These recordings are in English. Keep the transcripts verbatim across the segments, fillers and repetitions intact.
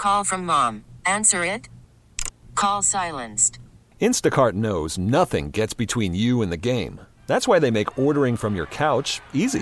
Call from mom. Answer it. Call silenced. Instacart knows nothing gets between you and the game. That's why they make ordering from your couch easy.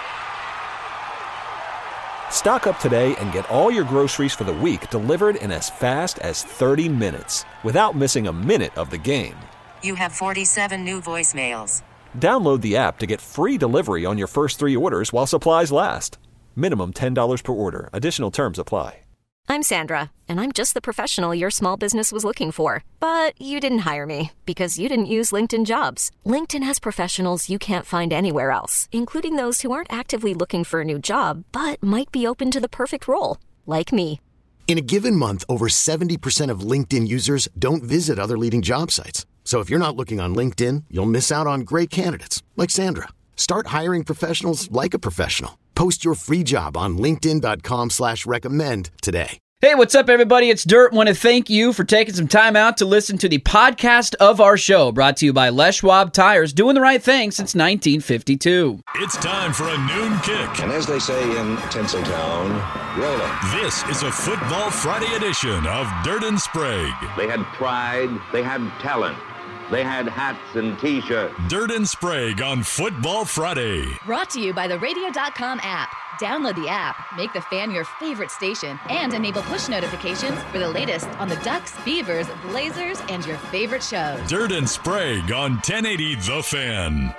Stock up today and get all your groceries for the week delivered in as fast as thirty minutes without missing a minute of the game. You have forty-seven new voicemails. Download the app to get free delivery on your first three orders while supplies last. Minimum ten dollars per order. Additional terms apply. I'm Sandra, and I'm just the professional your small business was looking for. But you didn't hire me because you didn't use LinkedIn Jobs. LinkedIn has professionals you can't find anywhere else, including those who aren't actively looking for a new job, but might be open to the perfect role, like me. In a given month, over seventy percent of LinkedIn users don't visit other leading job sites. So if you're not looking on LinkedIn, you'll miss out on great candidates like Sandra. Start hiring professionals like a professional. Post your free job on linkedin.com slash recommend today. Hey, what's up, everybody? It's Dirt. Want to thank you for taking some time out to listen to the podcast of our show, brought to you by Les Schwab Tires, doing the right thing since nineteen fifty-two. It's time for a noon kick. And as they say in Tinseltown, roll it. This is a Football Friday edition of Dirt and Sprague. They had pride. They had talent. They had hats and T-shirts. Dirt and Sprague on Football Friday. Brought to you by the radio dot com app. Download the app, make the Fan your favorite station, and enable push notifications for the latest on the Ducks, Beavers, Blazers, and your favorite shows. Dirt and Sprague on ten eighty The Fan.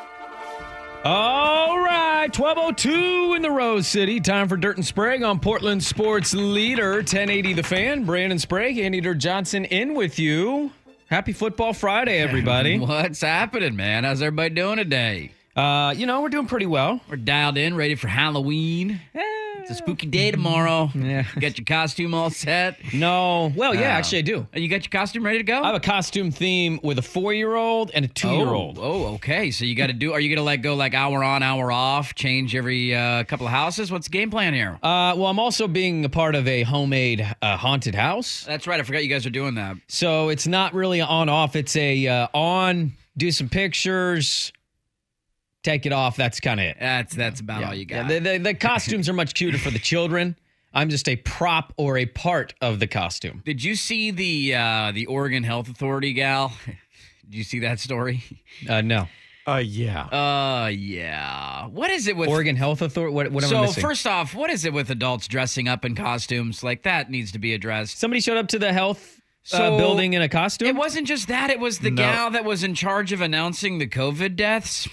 All right, twelve oh two in the Rose City. Time for Dirt and Sprague on Portland Sports Leader, ten eighty The Fan. Brandon Sprague, Andy Dirt Johnson in with you. Happy Football Friday, everybody. What's happening, man? How's everybody doing today? Uh, you know, we're doing pretty well. We're dialed in, ready for Halloween. It's a spooky day tomorrow. Yeah. You got your costume all set? No. Well, yeah, Oh. actually I do. You got your costume ready to go? I have a costume theme with a four-year-old and a two-year-old. Oh, oh okay. So you got to do, are you going to like go like hour on, hour off, change every uh, couple of houses? What's the game plan here? Uh, well, I'm also being a part of a homemade uh, haunted house. That's right. I forgot you guys are doing that. So it's not really on-off. It's a uh, on, do some pictures, take it off. That's kind of it. That's that's about Yeah. all you Yeah, got. the, the, the costumes are much cuter for the children. I'm just a prop or a part of the costume. Did you see the uh, the Oregon Health Authority gal? Did you see that story? Uh, no. Uh, yeah. Uh, yeah. What is it with Oregon Health Authority? What, what am so, I missing? first off, what is it with adults dressing up in costumes? Like, that needs to be addressed. Somebody showed up to the health uh, So, building in a costume? It wasn't just that. It was the No. gal that was in charge of announcing the COVID deaths.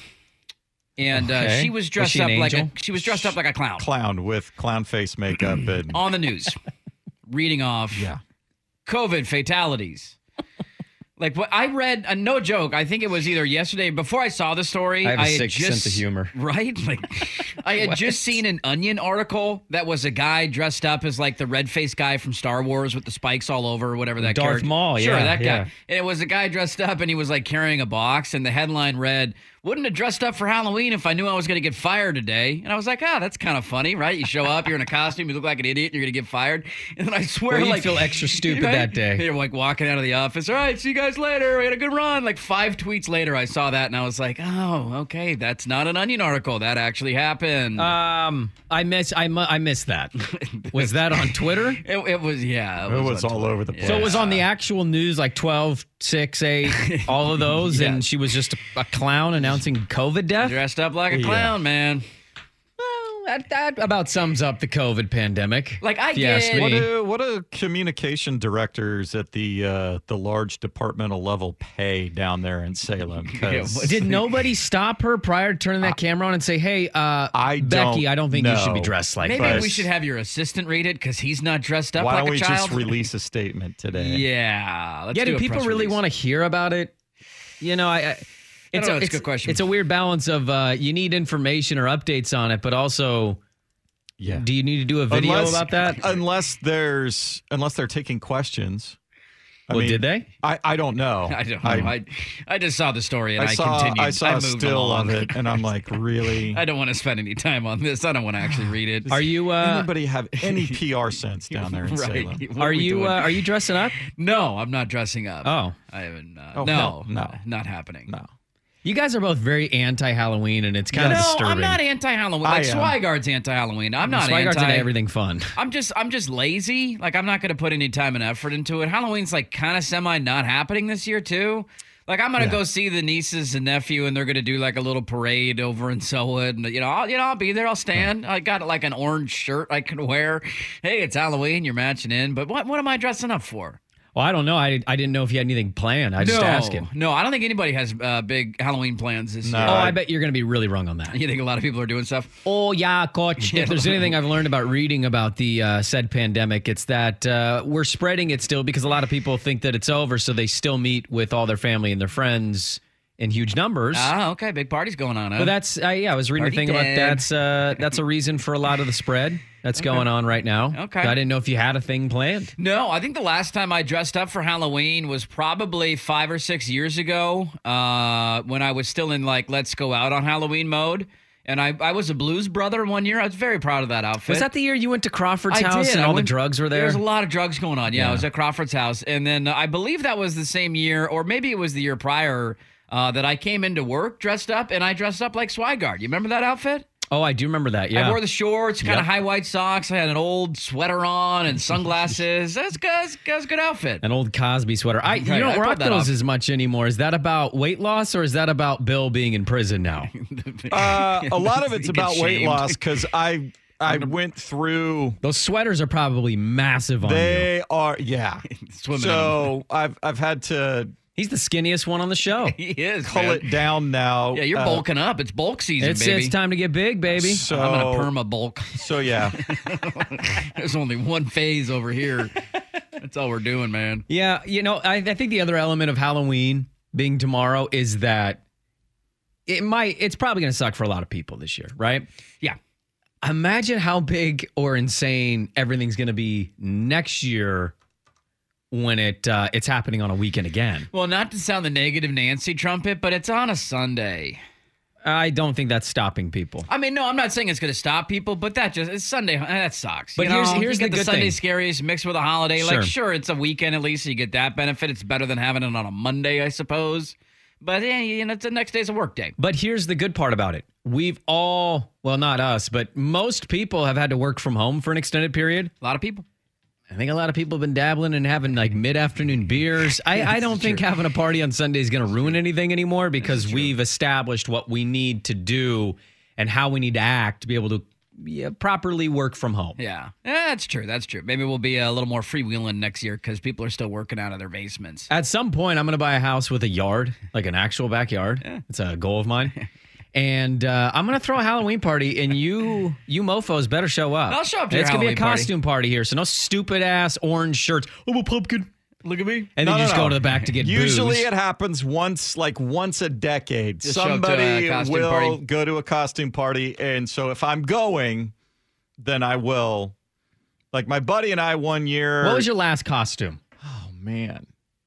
And uh, Okay. she was Was dressed she an up like a angel? she was dressed up like a clown Clown with clown face makeup and on the news, reading off yeah. COVID fatalities. Like what I read, uh, no joke. I think it was either yesterday before I saw the story. I have a had sick just, sense of humor. right? Like I had What? just seen an Onion article that was a guy dressed up as like the red faced guy from Star Wars with the spikes all over, whatever that Darth character. Maul, sure, yeah, that guy. yeah. And it was a guy dressed up, and he was like carrying a box, and the headline read, "Wouldn't have dressed up for Halloween if I knew I was going to get fired today." And I was like, "Ah, that's kind of funny, right? You show up, you're in a costume, you look like an idiot, and you're going to get fired." And then I swear, Well, you like, feel extra stupid right? that day. You're like walking out of the office. All right, see you guys later. We had a good run. Like five tweets later, I saw that, and I was like, "Oh, okay, that's not an Onion article. That actually happened." Um, I miss I, mu- I missed that. Was that on Twitter? it, it was, yeah. It was on all Twitter. over the place. So it was on the actual news, like twelve, six, eight, all of those, Yeah. and she was just a, a clown announcing COVID death? Dressed up like a Yeah. clown, man. Well, that, that about sums up the COVID pandemic. Like, I if you ask get- What me. do what do communication directors at the uh, the large departmental level pay down there in Salem? 'Cause what- Did nobody stop her prior to turning that camera on and say, hey, uh, I Becky, don't I don't think you should be know. dressed like Maybe that. we should have your assistant read it because he's not dressed up why like don't a we child. just release a statement today? Yeah. Let's yeah, do a people press really release. want to hear about it? You know, I... I it's, know, a, it's a it's good question. It's a weird balance of uh, you need information or updates on it, but also, Yeah. do you need to do a video unless, about that? Unless there's unless they're taking questions. I well, mean, did they? I, I don't know. I don't know. I, I, just saw the story and I, I saw continued. I saw a moved still along. of it, and I'm like, really? I don't want to spend any time on this. I don't want to actually read it. Are you? Uh, Anybody have any P R sense down there in right. Salem? What are we you? doing? Uh, are you dressing up? No, I'm not dressing up. Oh. I haven't. Uh, Oh, no, hell no. not happening. No. You guys are both very anti-Halloween, and it's kind no, of disturbing. I'm not anti-Halloween. Like Swigard's anti-Halloween. I'm not Swigard's anti. into everything fun. I'm just I'm just lazy. Like I'm not going to put any time and effort into it. Halloween's like kind of semi not happening this year too. Like I'm gonna yeah. go see the nieces and nephew, and they're gonna do like a little parade over in Selwood. And you know, I'll, you know, I'll be there. I'll stand. I got like an orange shirt I can wear. Hey, it's Halloween. You're matching in. But what what am I dressing up for? Well, I don't know. I, I didn't know if you had anything planned. I no, just asked him. No, I don't think anybody has uh, big Halloween plans this no. year. Oh, I bet you're going to be really wrong on that. You think a lot of people are doing stuff? Oh, yeah, coach. If there's anything I've learned about reading about the uh, said pandemic, it's that uh, we're spreading it still because a lot of people think that it's over, so they still meet with all their family and their friends in huge numbers. Ah, okay. Big party's going on, huh? But that's, uh, yeah, I was reading Party a thing dead. about that's, uh, that's a reason for a lot of the spread that's okay. going on right now. Okay. I didn't know if you had a thing planned. No, I think the last time I dressed up for Halloween was probably five or six years ago uh, when I was still in, like, let's go out on Halloween mode. And I, I was a Blues Brother one year. I was very proud of that outfit. Was that the year you went to Crawford's I house did. and all I went, the drugs were there? There was a lot of drugs going on. Yeah, yeah. I was at Crawford's house. And then uh, I believe that was the same year, or maybe it was the year prior, uh, that I came into work dressed up, and I dressed up like Swigard. You remember that outfit? Oh, I do remember that, yeah. I wore the shorts, kind yep. of high white socks. I had an old sweater on and sunglasses. That's good. That's a good outfit. An old Cosby sweater. I, you Right, don't I rock pulled that those off. as much anymore. Is that about weight loss or is that about Bill being in prison now? Uh, a lot of it's You get about weight shamed. loss because I I went through. Those sweaters are probably massive on They you. are, yeah. Swimming so I've I've had to He's the skinniest one on the show. He is. cull man. it down now. Yeah, you're Uh, bulking up. It's bulk season, It's, baby. it's time to get big, baby. So, I'm gonna perma bulk. So yeah, There's only one phase over here. That's all we're doing, man. Yeah, you know, I, I think the other element of Halloween being tomorrow is that it might, it's probably going to suck for a lot of people this year, right? Yeah. Imagine how big or insane everything's going to be next year when it uh, it's happening on a weekend again. Well, not to sound the negative Nancy trumpet, but it's on a Sunday. I don't think that's stopping people. I mean, no, I'm not saying it's going to stop people, but that just it's Sunday. That sucks. But you here's- know? here's you the get good Sunday thing. scaries mixed with a holiday. Sure. Like, sure, it's a weekend at least, so you get that benefit. It's better than having it on a Monday, I suppose. But yeah, you know, it's the next day's a work day. But here's the good part about it. We've all, well, not us, but most people have had to work from home for an extended period. A lot of people. I think a lot of people have been dabbling and having like mid-afternoon beers. I, I don't think having a party on Sunday is going to ruin anything anymore because we've established what we need to do and how we need to act to be able to yeah, properly work from home. Yeah. yeah, that's true. That's true. Maybe we'll be a little more freewheeling next year because people are still working out of their basements. At some point, I'm going to buy a house with a yard, like an actual backyard. Yeah. It's a goal of mine. And uh, I'm going to throw a Halloween party, and you you mofos better show up. I'll show up to your It's going to be a Halloween party. costume party here, so no stupid-ass orange shirts. Oh, a pumpkin. Look at me. And No, then you no, just no. go to the back to get usually booze. it happens once, like once a decade. Just show up to a Somebody costume will party. go to a costume party, and so if I'm going, then I will. Like my buddy and I one year. What was your last costume? Oh man.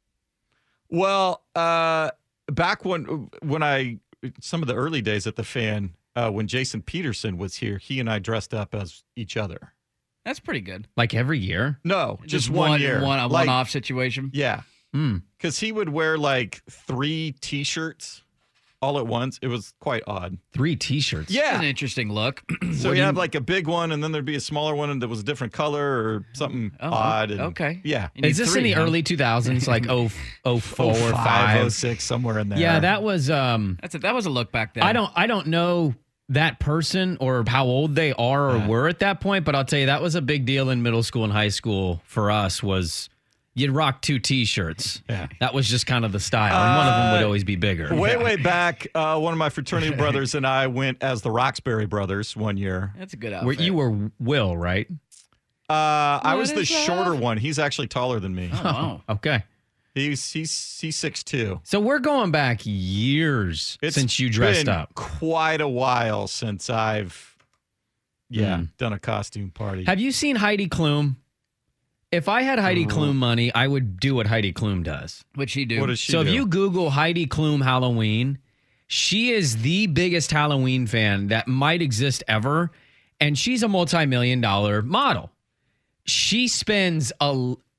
Well, uh, back when when I some of the early days at the Fan, uh, when Jason Peterson was here, he and I dressed up as each other. That's pretty good. Like every year? No, just, one, year, One, a Like, one-off situation. Yeah, Mm. because he would wear like three T-shirts all at once. It was quite odd. Three T-shirts. It's Yeah. an interesting look. So you have like a big one, and then there'd be a smaller one that was a different color or something Oh, odd. And, okay. Yeah. You need Is this three, in the huh? early two thousands, like oh, oh four, oh five, five? oh six, somewhere in there. Yeah, that was... um. That's a, that was a look back then. I don't I don't know that person or how old they are or Yeah. were at that point, but I'll tell you that was a big deal in middle school and high school for us was you'd rock two T-shirts. Yeah. That was just kind of the style, and one of them would Uh, always be bigger. Way, way back, uh, one of my fraternity brothers and I went as the Roxbury Brothers one year. That's a good Where outfit. you were Will, right? Uh, I What was the is love? shorter one. He's actually taller than me. Oh, wow. Okay. He's he's he's six two. So we're going back years It's since you dressed been up. quite a while since I've yeah Mm. done a costume party. Have you seen Heidi Klum? If I had Heidi Klum money, I would do what Heidi Klum does. What'd she do? What does she so do? if you Google Heidi Klum Halloween, she is the biggest Halloween fan that might exist ever. And she's a multi-million dollar model. She spends a,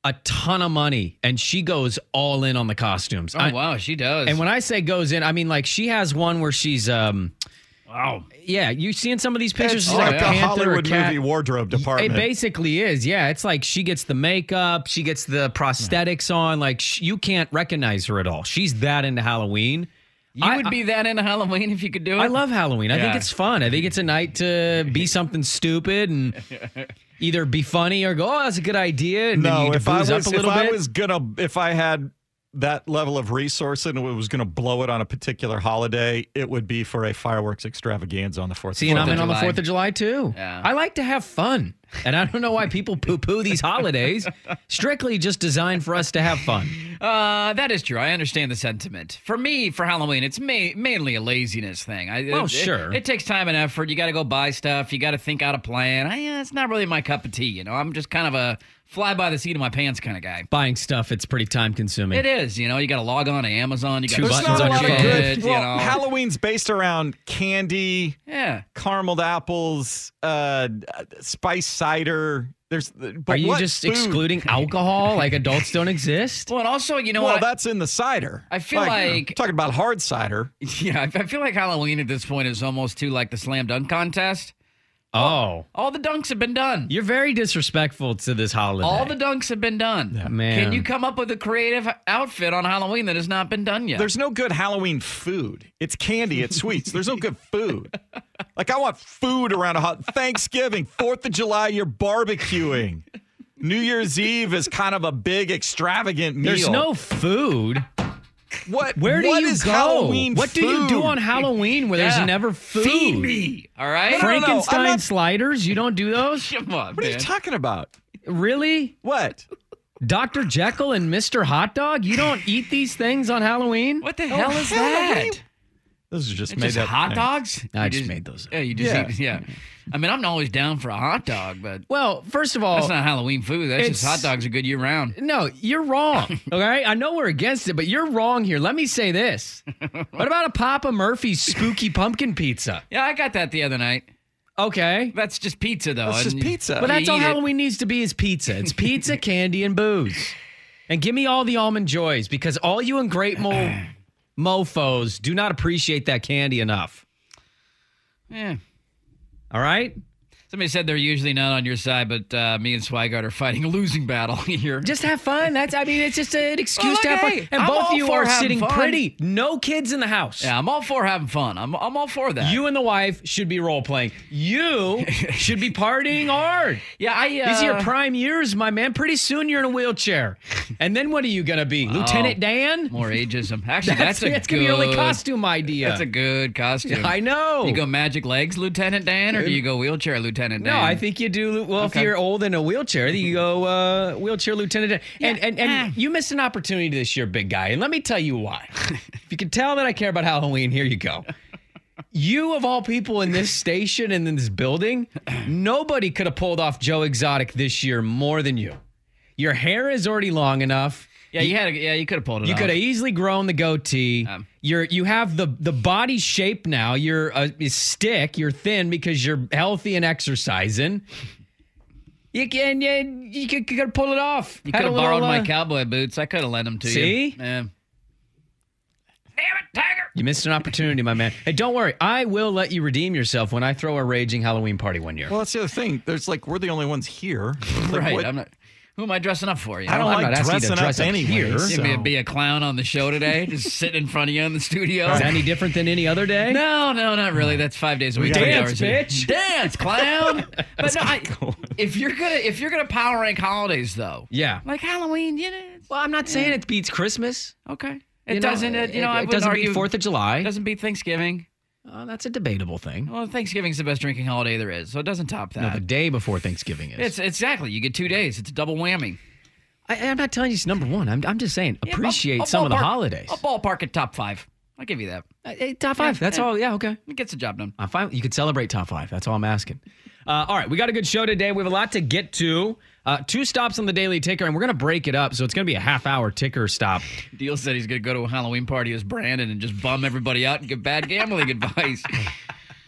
a ton of money, and she goes all in on the costumes. Oh, I, wow, she does. And when I say goes in, I mean like she has one where she's um wow. Yeah, you seeing some of these pictures? It's She's like a a panther or Hollywood cat. movie wardrobe department. It basically is. Yeah, it's like she gets the makeup, she gets the prosthetics on. Like sh- you can't recognize her at all. She's that into Halloween. You I, would be that into Halloween if you could do it? I love Halloween. I Yeah. think it's fun. I think it's a night to be something stupid and either be funny or go, oh, that's a good idea. And then No, you if I booze was up a little if bit. I was gonna if I had that level of resource and it was gonna blow it on a particular holiday, it would be for a fireworks extravaganza on the fourth. See, and I'm in on the July. fourth of July too. Yeah. I like to have fun. And I don't know why people poo-poo these holidays. Strictly just designed for us to have fun. Uh, that is true. I understand the sentiment. For me, for Halloween, it's ma- mainly a laziness thing. I, Well, it, sure. It, it takes time and effort. You got to go buy stuff. You got to think out a plan. I, yeah, it's not really my cup of tea. You know, I'm just kind of a fly by the seat of my pants kind of guy. Buying stuff, it's pretty time consuming. It is. You know, you got to log on to Amazon. You got Two to There's buttons not a on lot your of phone. good. you Well, know. Halloween's based around candy, Yeah. carameled apples, uh, spice cider. There's. But Are you what just food? excluding alcohol? Like adults don't exist? Well, and also, you know well, what? that's in the cider. I feel like- I'm talking about hard cider. Yeah, I I feel like Halloween at this point is almost too like the slam dunk contest. Oh. All the dunks have been done. You're very disrespectful to this holiday. All the dunks have been done. Man. Can you come up with a creative outfit on Halloween that has not been done yet? There's no good Halloween food. It's candy. It's sweets. There's no good food. Like I want food around a hot Thanksgiving, Fourth of July. You're barbecuing. New Year's Eve is kind of a big extravagant meal. There's no food. What? Where do what you is go? Halloween what do you do food? on Halloween where Yeah. there's never food? Feed me. All right? No, no, no, no. Frankenstein I'm not- sliders? You don't do those? Come on, What are you man. talking about? Really? What? Doctor Jekyll and Mister Hot Dog? You don't eat these things on Halloween? What the hell is hell no, what do you- that? Those are just It's made just up hot things. dogs? I You just made those up. Yeah, you just Yeah. eat, yeah. I mean, I'm always down for a hot dog, but Well, first of all, that's not Halloween food. That's just it's- hot dogs are good year round. no, you're wrong. Okay? I know we're against it, but you're wrong here. Let me say this. What about a Papa Murphy's spooky pumpkin pizza? Yeah, I got that the other night. Okay. That's just pizza, though. That's just and pizza. But that's you all eat it. Halloween needs to be is pizza. It's pizza, candy, and booze. And give me all the almond joys because all you ungrateful mofos do not appreciate that candy enough. Yeah. All right? Somebody said they're usually not on your side, but uh, me and Swigart are fighting a losing battle here. Just have fun. That's I mean, it's just an excuse Well, to have okay. fun. And I'm both all of you for are having sitting fun. pretty. No kids in the house. Yeah, I'm all for having fun. I'm, I'm all for that. You and the wife should be role playing. You should be partying hard. yeah, I. Uh, These are your prime years, my man. Pretty soon you're in a wheelchair. And then what are you going to be? Lieutenant Dan? More ageism. Actually, that's, a that's good. gonna be your only costume idea. That's a good costume. I know. You go magic legs, Lieutenant Dan, or do you go wheelchair, Lieutenant Dan? No, I think you do. Well, Okay. if you're old in a wheelchair, then you go uh, wheelchair lieutenant. Dan. And and and you missed an opportunity this year, big guy. And let me tell you why. If you can tell that I care about Halloween, here you go. You of all people in this station and in this building, nobody could have pulled off Joe Exotic this year more than you. Your hair is already long enough. Yeah, you had. A, yeah, you could have pulled it You off. could have easily grown the goatee. Um, you're you have the the body shape now. You're a, a stick. You're thin because you're healthy and exercising. You can you, you could, could pull it off. You Had could a have little, borrowed my uh, cowboy boots. I could have lent them to See? you. Yeah. Damn it, Tiger! You missed an opportunity, my man. Hey, don't worry. I will let you redeem yourself when I throw a raging Halloween party one year. Well, that's the other thing. There's like we're the only ones here. Like, right. what- I'm not. Who am I dressing up for? You I know? don't I'm like not asking you to dressing dress up up anyway. here. so- You may be a clown on the show today, just sitting in front of you in the studio. Is that any different than any other day? No, no, not really. That's five days a week. Dance, three hours a day. bitch. Dance, clown. But no, I, if you're gonna if you're gonna power rank holidays though, Yeah. like Halloween, you know, it's- Well, I'm not saying it beats Christmas. okay. It You know, doesn't. It, you know, it, I it wouldn't doesn't argue. beat Fourth of July. It doesn't beat Thanksgiving. Oh, that's a debatable thing. Well, Thanksgiving's the best drinking holiday there is, so it doesn't top that. No, the day before Thanksgiving is. It's exactly. You get two days. It's a double whammy. I, I'm not telling you it's number one. I'm, I'm just saying Yeah, appreciate I'll- I'll some of the ballpark- holidays. I'll ballpark at top five. I'll give you that. Uh, hey, top five. Yeah, That's yeah. all. Yeah, okay. It gets the job done. I'm fine. You could celebrate top five. That's all I'm asking. Uh, all right, we got a good show today. We have a lot to get to. Uh, two stops on the Daily Ticker, and we're going to break it up. So it's going to be a half-hour ticker stop. Deal said he's going to go to a Halloween party as Brandon and just bum everybody out and give bad gambling advice.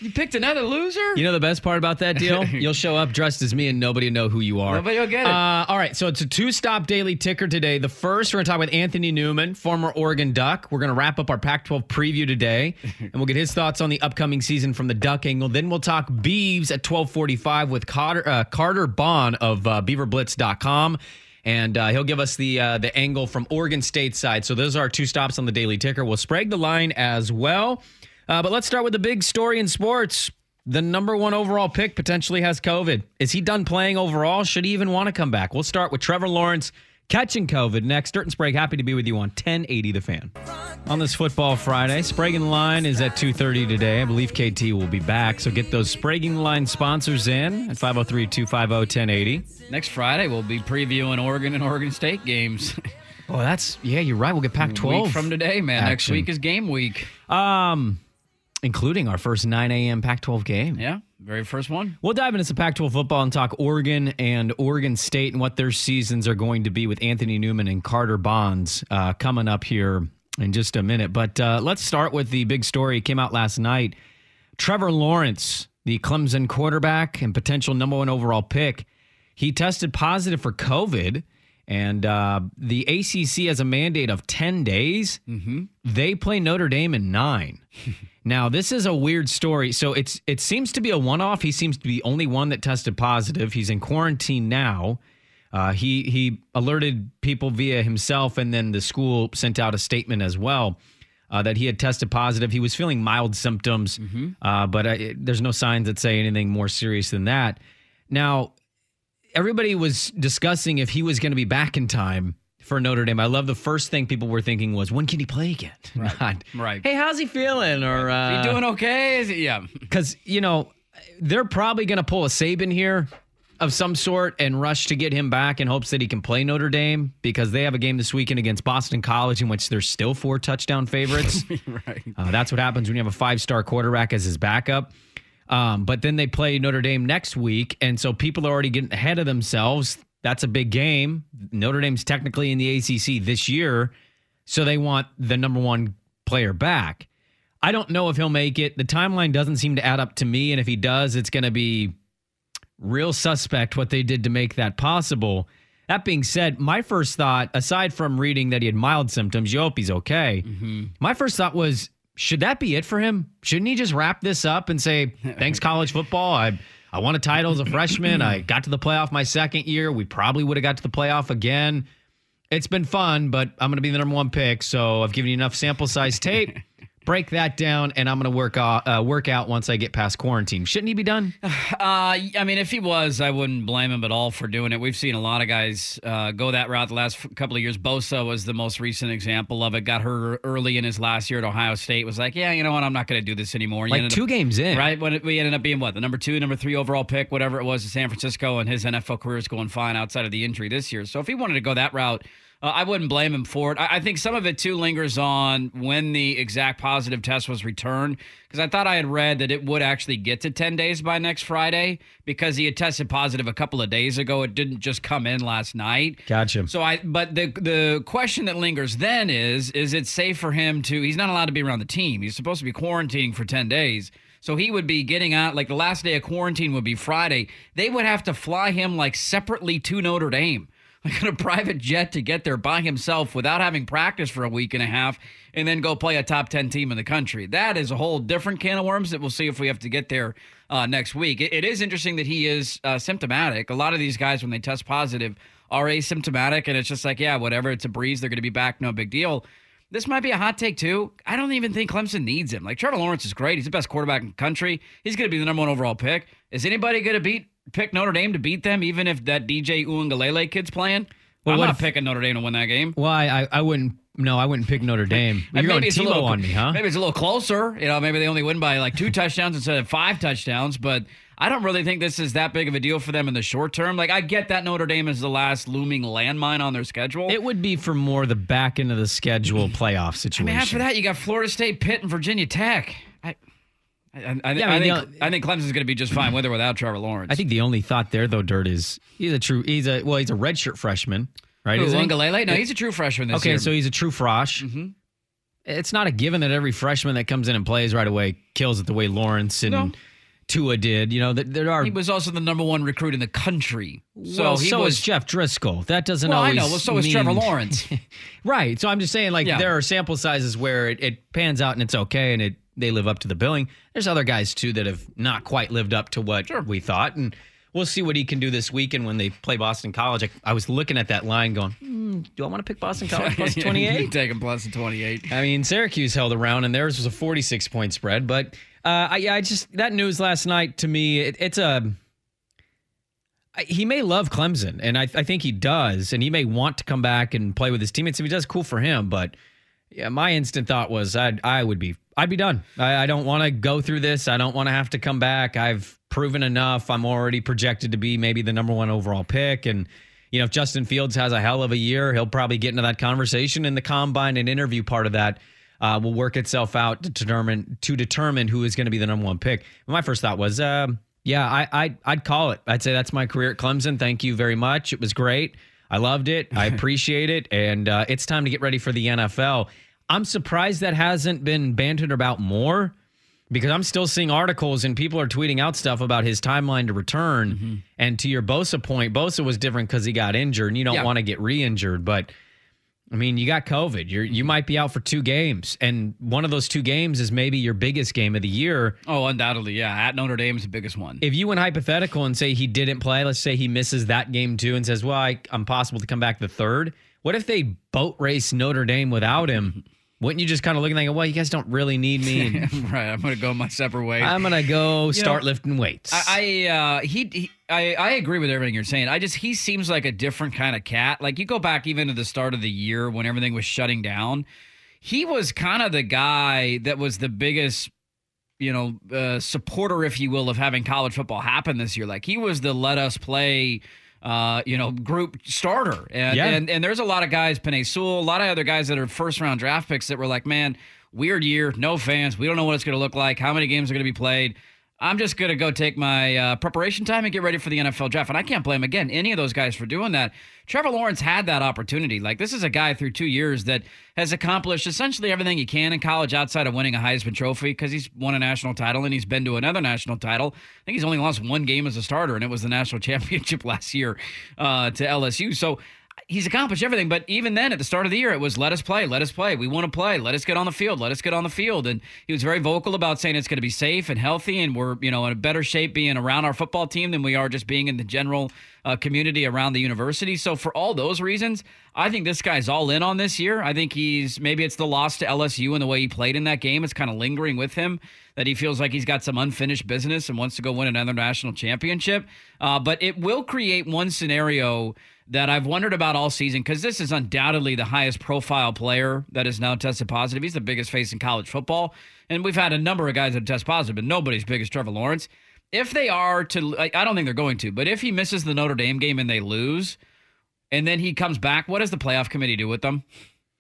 You picked another loser? You know the best part about that deal? You'll show up dressed as me and nobody will know who you are. Nobody will get it. Uh, all right, so it's a two-stop daily ticker today. The first, we're going to talk with Anthony Newman, former Oregon Duck. We're going to wrap up our Pac twelve preview today, and we'll get his thoughts on the upcoming season from the Duck angle. Then we'll talk Beavs at twelve forty-five with Carter, uh, Carter Bond of uh, beaver blitz dot com. And uh, he'll give us the uh, the angle from Oregon State side. So those are our two stops on the daily ticker. We'll Sprague the line as well. Uh, but let's start with the big story in sports. The number one overall pick potentially has COVID. Is he done playing overall? Should he even want to come back? We'll start with Trevor Lawrence catching COVID next. Dirt and Sprague, happy to be with you on ten eighty The Fan. On this Football Friday, Sprague and Line is at two thirty today. I believe K T will be back. So get those Sprague Line sponsors in at five oh three, two five oh, ten eighty. Next Friday, we'll be previewing Oregon and Oregon State games. Oh, that's, yeah, you're right. We'll get Pac twelve. Week from today, man. Action. Next week is game week. Um... Including our first nine a.m. Pac twelve game. Yeah, very first one. We'll dive into some Pac twelve football and talk Oregon and Oregon State and what their seasons are going to be with Anthony Newman and Carter Bonds uh, coming up here in just a minute. But uh, let's start with the big story. It came out last night. Trevor Lawrence, the Clemson quarterback and potential number one overall pick, he tested positive for COVID. And uh, the A C C has a mandate of ten days. Mm-hmm. They play Notre Dame in nine. Now, this is a weird story. So it's it seems to be a one-off. He seems to be the only one that tested positive. He's in quarantine now. Uh, he he alerted people via himself, and then the school sent out a statement as well uh, that he had tested positive. He was feeling mild symptoms, mm-hmm. uh, but uh, it, there's no signs that say anything more serious than that. Now, everybody was discussing if he was going to be back in time for Notre Dame. I love the first thing people were thinking was, when can he play again? Right. Not, right. Hey, how's he feeling? Or uh, is he doing okay? Is he, yeah. Because, you know, they're probably going to pull a Saban here of some sort and rush to get him back in hopes that he can play Notre Dame, because they have a game this weekend against Boston College in which they're still four touchdown favorites. Right. Uh, that's what happens when you have a five-star quarterback as his backup. Um, but then they play Notre Dame next week, and so people are already getting ahead of themselves. That's a big game. Notre Dame's technically in the A C C this year, so they want the number one player back. I don't know if he'll make it. The timeline doesn't seem to add up to me, and if he does, it's going to be real suspect what they did to make that possible. That being said, my first thought, aside from reading that he had mild symptoms, you hope he's okay. Mm-hmm. My first thought was, should that be it for him? Shouldn't he just wrap this up and say, thanks, college football. I I won a title as a freshman. I got to the playoff my second year. We probably would have got to the playoff again. It's been fun, but I'm going to be the number one pick, so I've given you enough sample size tape. Break that down, and I'm going to work out, uh, work out once I get past quarantine. Shouldn't he be done? Uh, I mean, if he was, I wouldn't blame him at all for doing it. We've seen a lot of guys uh, go that route the last f- couple of years. Bosa was the most recent example of it. Got hurt early in his last year at Ohio State. Was like, yeah, you know what? I'm not going to do this anymore. Like two up, games in. Right? When it, we ended up being, what, the number two, number three overall pick, whatever it was in San Francisco, and his N F L career is going fine outside of the injury this year. So if he wanted to go that route, Uh, I wouldn't blame him for it. I, I think some of it, too, lingers on when the exact positive test was returned, because I thought I had read that it would actually get to ten days by next Friday because he had tested positive a couple of days ago. It didn't just come in last night. Gotcha. So I, but the the question that lingers then is, is it safe for him to, he's not allowed to be around the team. He's supposed to be quarantining for ten days. So he would be getting out, like the last day of quarantine would be Friday. They would have to fly him like separately to Notre Dame, like on a private jet, to get there by himself without having practice for a week and a half, and then go play a top ten team in the country. That is a whole different can of worms that we'll see if we have to get there uh, next week. It, it is interesting that he is uh, symptomatic. A lot of these guys, when they test positive, are asymptomatic, and it's just like, yeah, whatever, it's a breeze. They're going to be back, no big deal. This might be a hot take, too. I don't even think Clemson needs him. Like, Trevor Lawrence is great. He's the best quarterback in the country. He's going to be the number one overall pick. Is anybody going to beat pick Notre Dame to beat them, even if that D J Uiagalelei kid's playing? Well, I'm not if, picking Notre Dame to win that game. Well, I, I wouldn't. No, I wouldn't pick Notre Dame. You're going Tebow little, on me, huh? Maybe it's a little closer. You know, maybe they only win by like two touchdowns instead of five touchdowns. But I don't really think this is that big of a deal for them in the short term. Like, I get that Notre Dame is the last looming landmine on their schedule. It would be for more the back end of the schedule playoff situation. I mean, after that, you got Florida State, Pitt, and Virginia Tech. I, I, I, yeah, I, I, mean, think, the, I think Clemson's going to be just fine with or without Trevor Lawrence. I think the only thought there, though, Dirt, is he's a true. He's a well, he's a redshirt freshman. Right? Uiagalelei? No, he's a true freshman this okay, year. Okay, so he's a true frosh. Mm-hmm. it's not a given that every freshman that comes in and plays right away kills it the way Lawrence and no. Tua did. You know, there are. He was also the number one recruit in the country. So well, he so was is Jeff Driscoll. That doesn't well, always. I know. Well, so mean... is Trevor Lawrence. Right. So I'm just saying, like, yeah. there are sample sizes where it, it pans out and it's okay, and it they live up to the billing. There's other guys too that have not quite lived up to what sure. we thought, and we'll see what he can do this weekend when they play Boston College. I, I was looking at that line, going, hmm, "Do I want to pick Boston College plus twenty-eight? Take him plus twenty-eight. I mean, Syracuse held around, and theirs was a forty-six point spread, but. Uh, I, I just that news last night to me, it, it's a. He may love Clemson, and I, I think he does, and he may want to come back and play with his teammates. If he does, cool for him. But yeah, my instant thought was I'd I would be I'd be done. I, I don't want to go through this. I don't want to have to come back. I've proven enough. I'm already projected to be maybe the number one overall pick, and you know if Justin Fields has a hell of a year, he'll probably get into that conversation in the combine and interview part of that. Uh, will work itself out to determine to determine who is going to be the number one pick. My first thought was, uh, yeah, I, I I'd call it. I'd say that's my career at Clemson. Thank you very much. It was great. I loved it. I appreciate it, and uh, it's time to get ready for the N F L. I'm surprised that hasn't been bantered about more because I'm still seeing articles and people are tweeting out stuff about his timeline to return. Mm-hmm. And to your Bosa point, Bosa was different because he got injured, and you don't yeah. want to get re-injured, but. I mean, you got COVID. You're, you might be out for two games, and one of those two games is maybe your biggest game of the year. Oh, undoubtedly, yeah. At Notre Dame is the biggest one. If you went hypothetical and say he didn't play, let's say he misses that game too and says, well, I, I'm possible to come back the third. What if they boat race Notre Dame without him? Wouldn't you just kind of look and think, well, you guys don't really need me. Right, I'm going to go my separate way. I'm going to go you start know, lifting weights. I I, uh, he, he I I agree with everything you're saying. I just he seems like a different kind of cat. Like you go back even to the start of the year when everything was shutting down. He was kind of the guy that was the biggest, you know, uh, supporter, if you will, of having college football happen this year. Like he was the let us play. Uh, you know, group starter. And, yeah. and and there's a lot of guys, Penei Sewell, a lot of other guys that are first round draft picks that were like, man, weird year, no fans. We don't know what it's going to look like, how many games are going to be played. I'm just going to go take my uh, preparation time and get ready for the N F L draft. And I can't blame, again, any of those guys for doing that. Trevor Lawrence had that opportunity. Like, this is a guy through two years that has accomplished essentially everything he can in college outside of winning a Heisman Trophy because he's won a national title and he's been to another national title. I think he's only lost one game as a starter, and it was the national championship last year uh, to L S U. So he's accomplished everything, but even then at the start of the year, it was let us play, let us play. We want to play. Let us get on the field. Let us get on the field. And he was very vocal about saying it's going to be safe and healthy, and we're, you know, in a better shape being around our football team than we are just being in the general uh, community around the university. So for all those reasons, I think this guy's all in on this year. I think he's, maybe it's the loss to L S U and the way he played in that game. It's kind of lingering with him that he feels like he's got some unfinished business and wants to go win another national championship. Uh, but it will create one scenario that I've wondered about all season, because this is undoubtedly the highest profile player that is now tested positive. He's the biggest face in college football. And we've had a number of guys that test positive, but nobody's big as Trevor Lawrence. If they are to, I don't think they're going to, but if he misses the Notre Dame game and they lose, and then he comes back, what does the playoff committee do with them?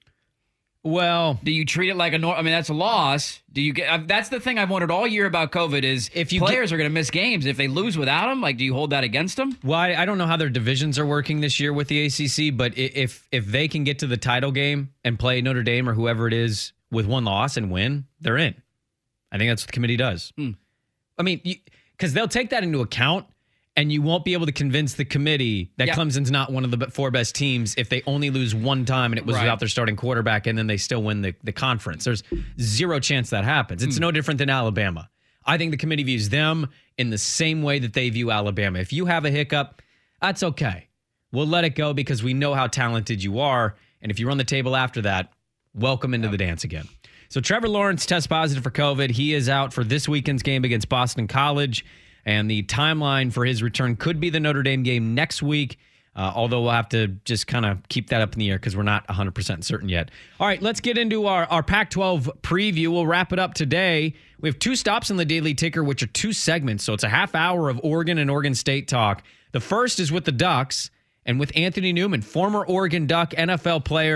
Well, do you treat it like a normal? I mean, that's a loss. Do you get? That's the thing I've wondered all year about COVID is if you players get, are going to miss games if they lose without them. Like, do you hold that against them? Well, I, I don't know how their divisions are working this year with the A C C, but if if they can get to the title game and play Notre Dame or whoever it is with one loss and win, they're in. I think that's what the committee does. Hmm. I mean, because they'll take that into account. And you won't be able to convince the committee that yep. Clemson's not one of the four best teams if they only lose one time and it was right. without their starting quarterback and then they still win the, the conference. There's zero chance that happens. It's mm. no different than Alabama. I think the committee views them in the same way that they view Alabama. If you have a hiccup, that's okay. We'll let it go because we know how talented you are. And if you run the table after that, welcome into yep. the dance again. So Trevor Lawrence tests positive for COVID. He is out for this weekend's game against Boston College. And the timeline for his return could be the Notre Dame game next week, uh, although we'll have to just kind of keep that up in the air because we're not one hundred percent certain yet. All right, let's get into our, our Pac twelve preview. We'll wrap it up today. We have two stops on the Daily Ticker, which are two segments, so it's a half hour of Oregon and Oregon State talk. The first is with the Ducks and with Anthony Newman, former Oregon Duck, N F L player.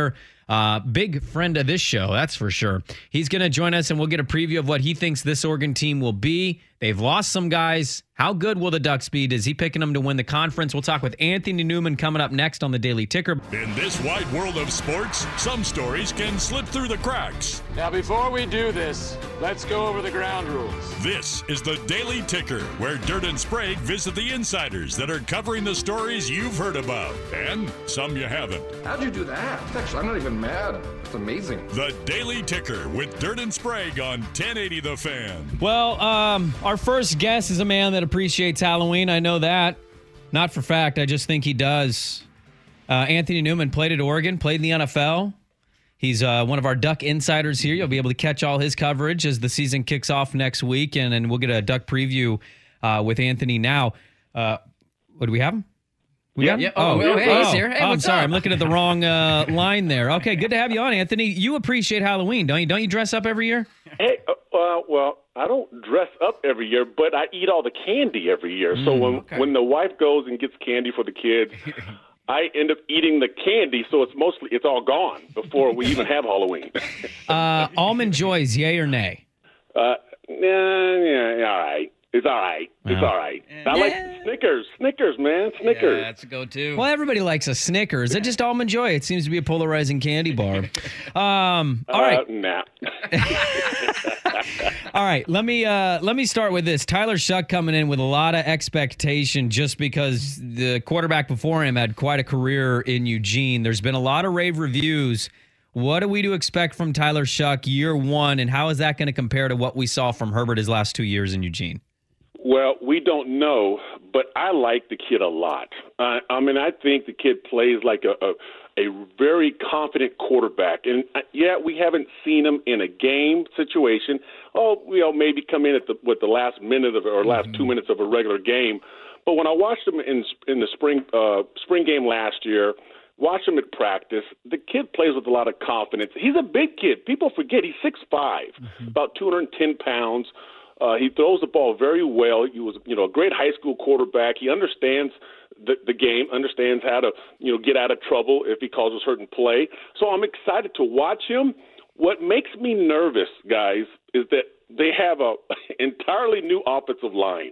Uh, big friend of this show, that's for sure. He's going to join us, and we'll get a preview of what he thinks this Oregon team will be. They've lost some guys. How good will the Ducks be? Is he picking them to win the conference? We'll talk with Anthony Newman coming up next on the Daily Ticker. In this wide world of sports, some stories can slip through the cracks. Now, before we do this, let's go over the ground rules. This is the Daily Ticker, where Dirt and Sprague visit the insiders that are covering the stories you've heard about, and some you haven't. How'd you do that? Actually, I'm not even mad. It's amazing. The Daily Ticker with Dirt and Sprague on ten eighty The Fan. Well, um, our first guest is a man that appreciates Halloween. I know that. Not for fact. I just think he does. Uh, Anthony Newman played at Oregon, played in the N F L. He's uh, one of our Duck insiders here. You'll be able to catch all his coverage as the season kicks off next week, and, and we'll get a Duck preview uh, with Anthony now. Uh, what do we have him? We yeah, got yeah. Oh, oh, hey, he's here. Hey, oh, I'm what's sorry. up? I'm looking at the wrong uh, line there. Okay, good to have you on, Anthony. You appreciate Halloween, don't you? Don't you dress up every year? Hey, uh, uh, well, I don't dress up every year, but I eat all the candy every year. So Mm, when okay. when the wife goes and gets candy for the kids, I end up eating the candy. So it's mostly it's all gone before we even have Halloween. Uh, Almond Joys, yay or nay? Uh, yeah, yeah, all right. It's all right. It's Wow. all right. I like Snickers. Snickers, man. Snickers. Yeah, that's a go-to. Well, everybody likes a Snickers. It just Almond Joy. It seems to be a polarizing candy bar. Um, all right. Uh, nah. All right, let me uh, let me start with this. Tyler Shuck coming in with a lot of expectation just because the quarterback before him had quite a career in Eugene. There's been a lot of rave reviews. What are we to expect from Tyler Shuck year one, and how is that going to compare to what we saw from Herbert his last two years in Eugene? Well, we don't know, but I like the kid a lot. Uh, I mean, I think the kid plays like a, a, a very confident quarterback. And, uh, yeah, we haven't seen him in a game situation. Oh, you know, maybe come in at the with the last minute of or last mm-hmm. two minutes of a regular game. But when I watched him in in the spring uh, spring game last year, watched him at practice, the kid plays with a lot of confidence. He's a big kid. People forget he's six five, mm-hmm. about two hundred ten pounds. Uh, he throws the ball very well. He was, you know, a great high school quarterback. He understands the, the game, understands how to, you know, get out of trouble if he calls a certain play. So I'm excited to watch him. What makes me nervous, guys, is that they have a entirely new offensive line.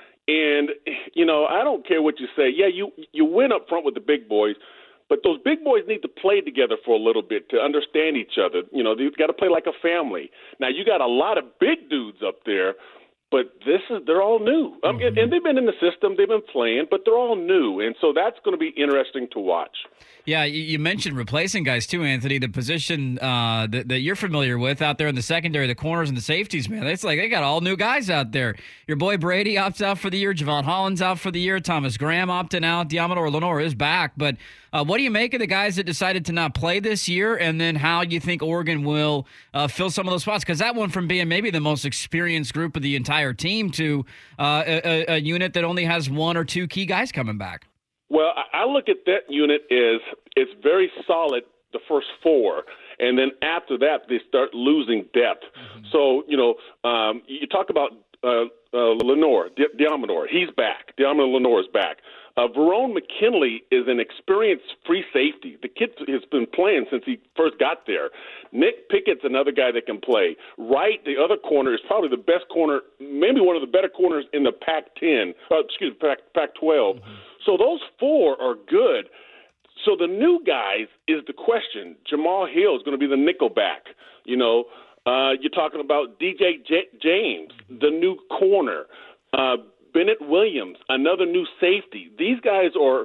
And, you know, I don't care what you say. Yeah, you you win up front with the big boys, but those big boys need to play together for a little bit to understand each other. You know, they've got to play like a family. Now, you got a lot of big dudes up there, but this is they're all new. Um, and, and they've been in the system, they've been playing, but they're all new. And so that's going to be interesting to watch. Yeah, you you mentioned replacing guys too, Anthony. The position uh, that, that you're familiar with out there in the secondary, the corners and the safeties, man. It's like they got all new guys out there. Your boy Brady opts out for the year. Javon Holland's out for the year. Thomas Graham opting out. Diamador Lenore is back. But uh, what do you make of the guys that decided to not play this year, and then how you think Oregon will uh, fill some of those spots? Because that went from being maybe the most experienced group of the entire team to uh, a, a unit that only has one or two key guys coming back. Well, I look at that unit as it's very solid the first four, and then after that they start losing depth. Mm-hmm. So, you know, um, you talk about uh, uh, Lenore, Di- Diamador, he's back. Diamador Lenore is back. Uh, Verone McKinley is an experienced free safety. The kid has been playing since he first got there. Nick Pickett's another guy that can play. Wright, the other corner, is probably the best corner, maybe one of the better corners in the Pac ten, uh, excuse me, Pac- Pac twelve. Mm-hmm. So those four are good. So the new guys is the question. Jamal Hill is going to be the nickelback. You know, uh, you're talking about D J J- James, the new corner. Uh, Bennett Williams, another new safety. These guys are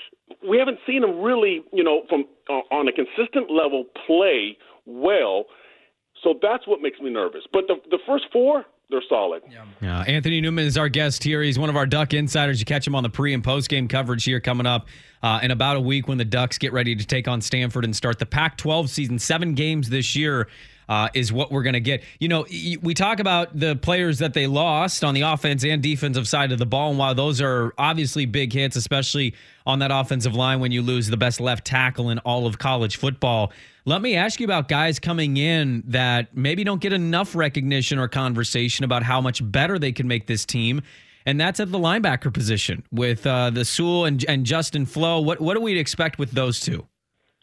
– we haven't seen them really, you know, from uh, on a consistent level play well. So that's what makes me nervous. But the the first four – they're solid. Yeah, Anthony Newman is our guest here. He's one of our Duck insiders. You catch him on the pre- and post-game coverage here coming up uh, in about a week when the Ducks get ready to take on Stanford and start the Pac twelve season. Seven games this year uh, is what we're going to get. You know, we talk about the players that they lost on the offense and defensive side of the ball, and while those are obviously big hits, especially on that offensive line when you lose the best left tackle in all of college football, let me ask you about guys coming in that maybe don't get enough recognition or conversation about how much better they can make this team, and that's at the linebacker position with uh, the Sewell and, and Justin Flo. What what do we expect with those two?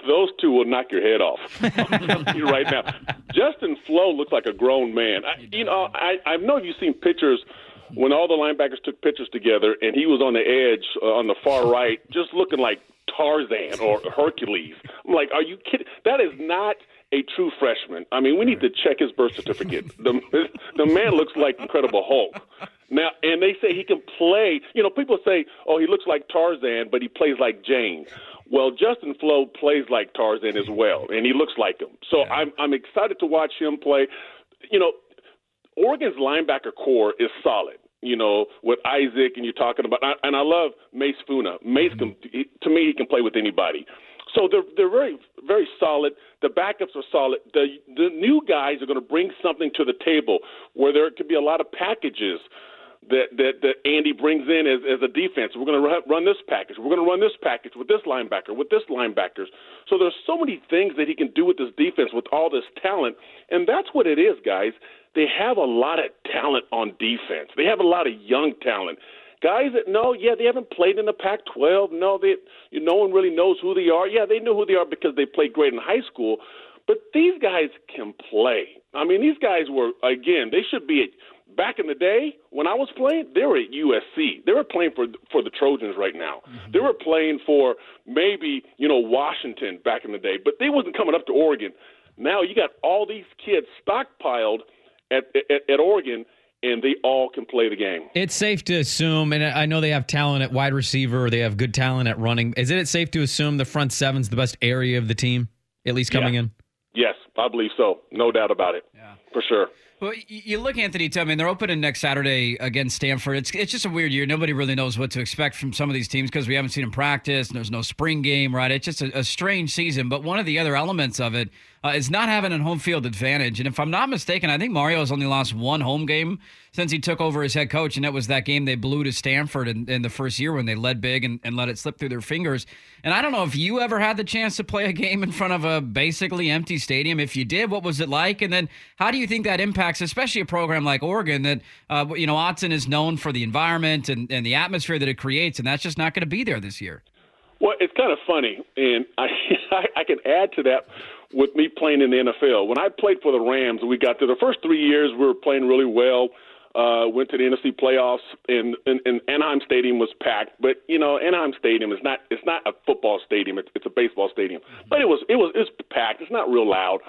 those two will knock your head off. I'm telling you right now. Justin Flo looks like a grown man. I, you know, I, I know you've seen pictures when all the linebackers took pictures together, and he was on the edge uh, on the far right, just looking like Tarzan or Hercules. I'm like, are you kidding? That is not a true freshman. I mean, we need to check his birth certificate. The, the man looks like Incredible Hulk. Now, and they say he can play. You know, people say, oh, he looks like Tarzan, but he plays like Jane. Well, Justin Flo plays like Tarzan as well, and he looks like him. So yeah. I'm I'm excited to watch him play. You know, Oregon's linebacker core is solid. You know, with Isaac, and you're talking about, and I love Mace Funa. Mace, can, he, to me, he can play with anybody. So they're they're very very solid. The backups are solid. The the new guys are going to bring something to the table where there could be a lot of packages that that, that Andy brings in as, as a defense. We're going to run this package. We're going to run this package with this linebacker, with this linebackers. So there's so many things that he can do with this defense with all this talent, and that's what it is, guys. They have a lot of talent on defense. They have a lot of young talent. Guys that know, yeah, they haven't played in the Pac twelve. No, they, you, no one really knows who they are. Yeah, they know who they are because they played great in high school. But these guys can play. I mean, these guys were, again, they should be at, back in the day when I was playing, they were at U S C. They were playing for for the Trojans right now. Mm-hmm. They were playing for maybe, you know, Washington back in the day. But they wasn't coming up to Oregon. Now you got all these kids stockpiled at, at, at Oregon, and they all can play the game. It's safe to assume, and I know they have talent at wide receiver, or they have good talent at running. Is it safe to assume the front seven's the best area of the team, at least coming yeah. in? Yes, I believe so. No doubt about it. Yeah. For sure. Well, you look, Anthony, I mean, they're opening next Saturday against Stanford. It's it's just a weird year. Nobody really knows what to expect from some of these teams because we haven't seen them practice, and there's no spring game, right? It's just a, a strange season. But one of the other elements of it uh, is not having a home field advantage. And if I'm not mistaken, I think Mario has only lost one home game since he took over as head coach, and that was that game they blew to Stanford in, in the first year when they led big and, and let it slip through their fingers. And I don't know if you ever had the chance to play a game in front of a basically empty stadium. If you did, what was it like? And then how do you think that impacts, especially a program like Oregon that, uh, you know, Autzen is known for the environment and, and the atmosphere that it creates, and that's just not going to be there this year? Well, it's kind of funny, and I, I can add to that with me playing in the N F L. When I played for the Rams, we got to the first three years, we were playing really well. Uh, went to the N F C playoffs, and, and, and Anaheim Stadium was packed. But you know, Anaheim Stadium is not it's not a football stadium; it's, it's a baseball stadium. But it was it was it was packed. It's not real loud.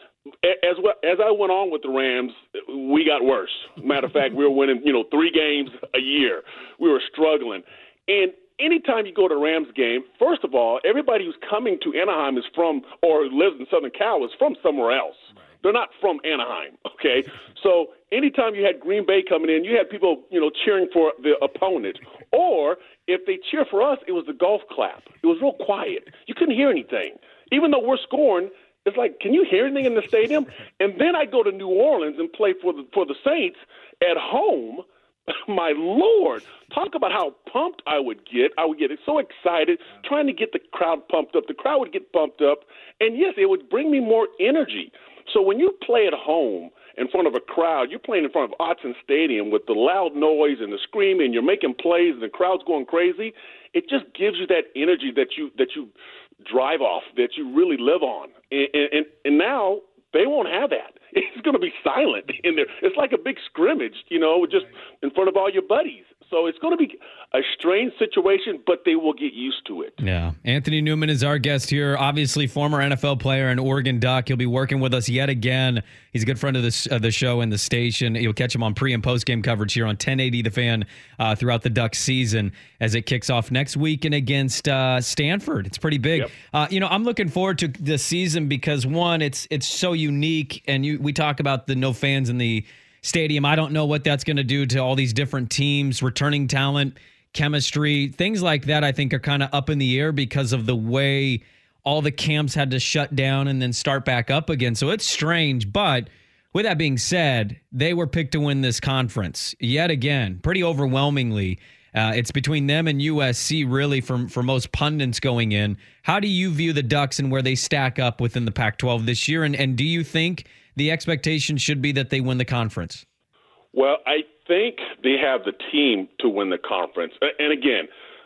As well, as I went on with the Rams, we got worse. Matter of fact, we were winning you know three games a year. We were struggling, and anytime you go to a Rams game, first of all, everybody who's coming to Anaheim is from or lives in Southern Cal is from somewhere else. They're not from Anaheim, okay? So anytime you had Green Bay coming in, you had people, you know, cheering for the opponent. Or if they cheer for us, it was the golf clap. It was real quiet. You couldn't hear anything. Even though we're scoring, it's like, can you hear anything in the stadium? And then I go to New Orleans and play for the for the Saints at home. My Lord, talk about how pumped I would get. I would get so excited trying to get the crowd pumped up. The crowd would get pumped up. And, yes, it would bring me more energy. So when you play at home in front of a crowd, you're playing in front of Autzen Stadium with the loud noise and the screaming, you're making plays and the crowd's going crazy, it just gives you that energy that you that you drive off, that you really live on. And, and, and now they won't have that. It's going to be silent in there. It's like a big scrimmage, you know, just in front of all your buddies. So it's going to be a strange situation, but they will get used to it. Yeah. Anthony Newman is our guest here. Obviously, former N F L player and Oregon Duck. He'll be working with us yet again. He's a good friend of the, uh, the show and the station. You'll catch him on pre- and post-game coverage here on ten eighty The Fan uh, throughout the Duck season as it kicks off next weekend against uh, Stanford. It's pretty big. Yep. Uh, you know, I'm looking forward to this season because, one, it's it's so unique, and you we talk about the no fans in the stadium. I don't know what that's going to do to all these different teams, returning talent, chemistry, things like that. I think are kind of up in the air because of the way all the camps had to shut down and then start back up again. So it's strange. But with that being said, they were picked to win this conference yet again, pretty overwhelmingly. Uh, it's between them and U S C, really, for, for most pundits going in. How do you view the Ducks and where they stack up within the Pac twelve this year? And, and do you think the expectation should be that they win the conference? Well, I think they have the team to win the conference. And again,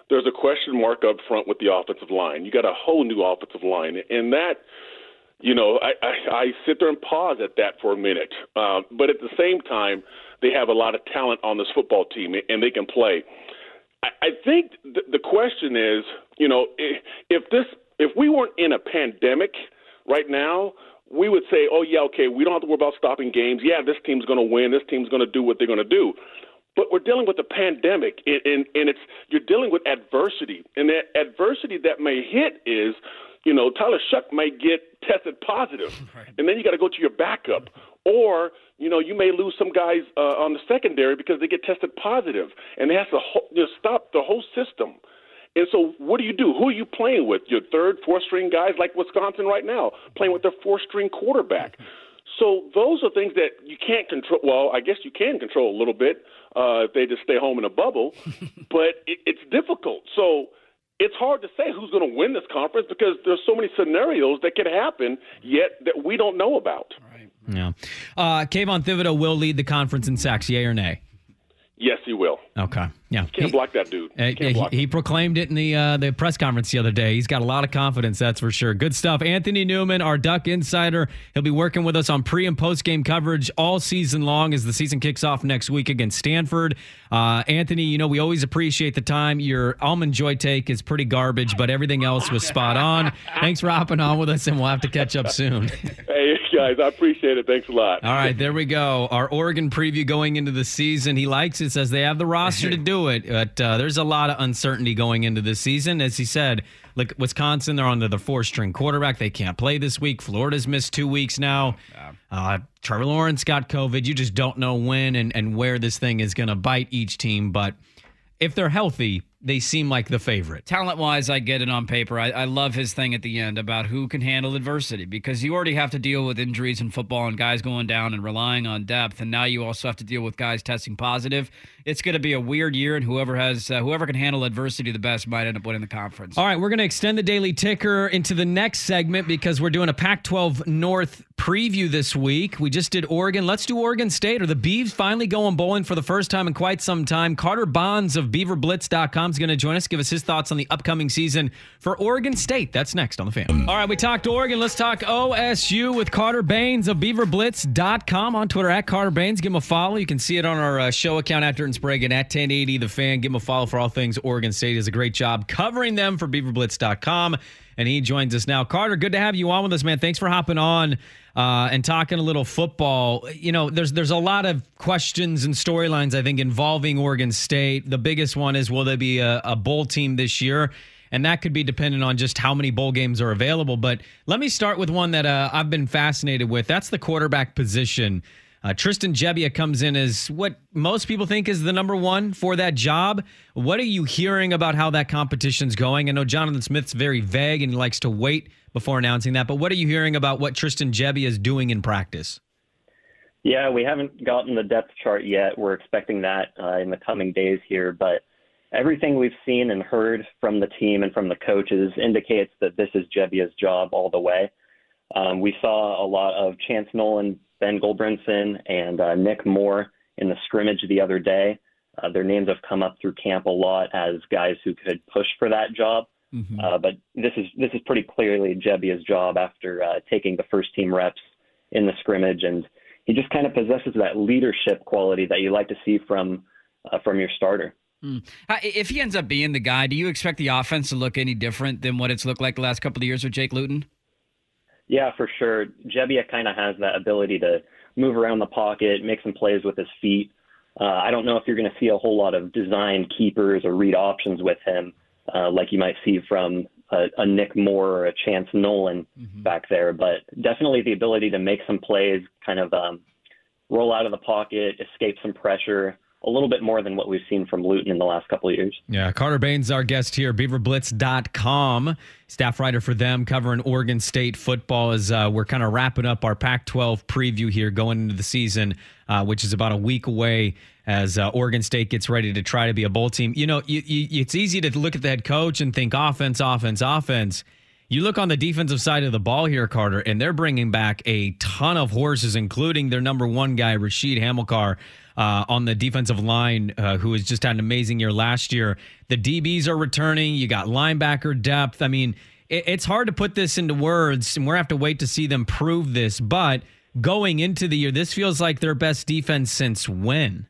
there's a question mark up front with the offensive line. You got a whole new offensive line, and that, you know, I, I, I sit there and pause at that for a minute. Uh, but at the same time, they have a lot of talent on this football team, and they can play. I, I think th- the question is, you know, if, if this, if we weren't in a pandemic right now, we would say, oh, yeah, okay, we don't have to worry about stopping games. Yeah, this team's going to win. This team's going to do what they're going to do. But we're dealing with a pandemic, and, and, and it's you're dealing with adversity. And that adversity that may hit is, you know, Tyler Shuck may get tested positive, right. And then you got to go to your backup. Or, you know, you may lose some guys uh, on the secondary because they get tested positive, and they have to ho- you know, stop the whole system. And so what do you do? Who are you playing with? Your third, fourth-string guys like Wisconsin right now, playing with their fourth-string quarterback. So those are things that you can't control. Well, I guess you can control a little bit uh, if they just stay home in a bubble, but it, it's difficult. So it's hard to say who's going to win this conference because there's so many scenarios that could happen yet that we don't know about. Right. Yeah. Uh, Kayvon Thibodeau will lead the conference in sacks, yay or nay? Yes, he will. Okay. Yeah. Can't he, block that dude. Uh, he, block he proclaimed it in the uh, the press conference the other day. He's got a lot of confidence, that's for sure. Good stuff. Anthony Newman, our Duck insider. He'll be working with us on pre and post game coverage all season long as the season kicks off next week against Stanford. Uh, Anthony, you know, we always appreciate the time. Your Almond Joy take is pretty garbage, but everything else was spot on. Thanks for hopping on with us, and we'll have to catch up soon. Hey, guys, I appreciate it. Thanks a lot. All right, there we go. Our Oregon preview going into the season. He likes it, says they have the roster to do it, but uh, there's a lot of uncertainty going into this season. As he said, look, Wisconsin, they're under the four-string quarterback. They can't play this week. Florida's missed two weeks now. Uh, Trevor Lawrence got COVID. You just don't know when and, and where this thing is going to bite each team, but if they're healthy, they seem like the favorite. Talent-wise, I get it on paper. I, I love his thing at the end about who can handle adversity because you already have to deal with injuries in football and guys going down and relying on depth, and now you also have to deal with guys testing positive. It's going to be a weird year, and whoever has uh, whoever can handle adversity the best might end up winning the conference. All right, we're going to extend the Daily Ticker into the next segment because we're doing a Pac twelve North preview this week. We just did Oregon. Let's do Oregon State. Are the Beavs finally going bowling for the first time in quite some time? Carter Bonds of Beaver Blitz dot com is going to join us, give us his thoughts on the upcoming season for Oregon State. That's next on The Fan. All right, we talked Oregon. Let's talk O S U with Carter Baines of Beaver Blitz dot com on Twitter at Carter Baines. Give him a follow. You can see it on our uh, show account at Dirt and Sprague and at ten eighty The Fan. Give him a follow for all things Oregon State. He does a great job covering them for Beaver Blitz dot com, and he joins us now. Carter, good to have you on with us, man. Thanks for hopping on uh, and talking a little football. You know, there's there's a lot of questions and storylines, I think, involving Oregon State. The biggest one is, will they be a, a bowl team this year? And that could be dependent on just how many bowl games are available. But let me start with one that uh, I've been fascinated with. That's the quarterback position. Uh, Tristan Gebbia comes in as what most people think is the number one for that job. What are you hearing about how that competition's going? I know Jonathan Smith's very vague and he likes to wait before announcing that, but what are you hearing about what Tristan Gebbia is doing in practice? Yeah, we haven't gotten the depth chart yet. We're expecting that uh, in the coming days here, but everything we've seen and heard from the team and from the coaches indicates that this is Gebbia's job all the way. Um, we saw a lot of Chance Nolan, Ben Goldbrinson, and uh, Nick Moore in the scrimmage the other day. Uh, their names have come up through camp a lot as guys who could push for that job. Mm-hmm. Uh, but this is this is pretty clearly Gebbia's job after uh, taking the first team reps in the scrimmage, and he just kind of possesses that leadership quality that you like to see from uh, from your starter. Mm. If he ends up being the guy, do you expect the offense to look any different than what it's looked like the last couple of years with Jake Luton? Yeah, for sure. Gebbia kind of has that ability to move around the pocket, make some plays with his feet. Uh, I don't know if you're going to see a whole lot of design keepers or read options with him, uh, like you might see from a, a Nick Moore or a Chance Nolan mm-hmm. back there, but definitely the ability to make some plays, kind of um, roll out of the pocket, escape some pressure, a little bit more than what we've seen from Luton in the last couple of years. Yeah, Carter Baines, our guest here, Beaver Blitz dot com, staff writer for them, covering Oregon State football as uh, we're kind of wrapping up our Pac twelve preview here going into the season, uh, which is about a week away as uh, Oregon State gets ready to try to be a bowl team. You know, you, you, it's easy to look at the head coach and think offense, offense, offense. You look on the defensive side of the ball here, Carter, and they're bringing back a ton of horses, including their number one guy, Rashid Hamilcar, uh, on the defensive line, uh, who has just had an amazing year last year. The D Bs are returning. You got linebacker depth. I mean, it, it's hard to put this into words, and we're going to have to wait to see them prove this. But going into the year, this feels like their best defense since when?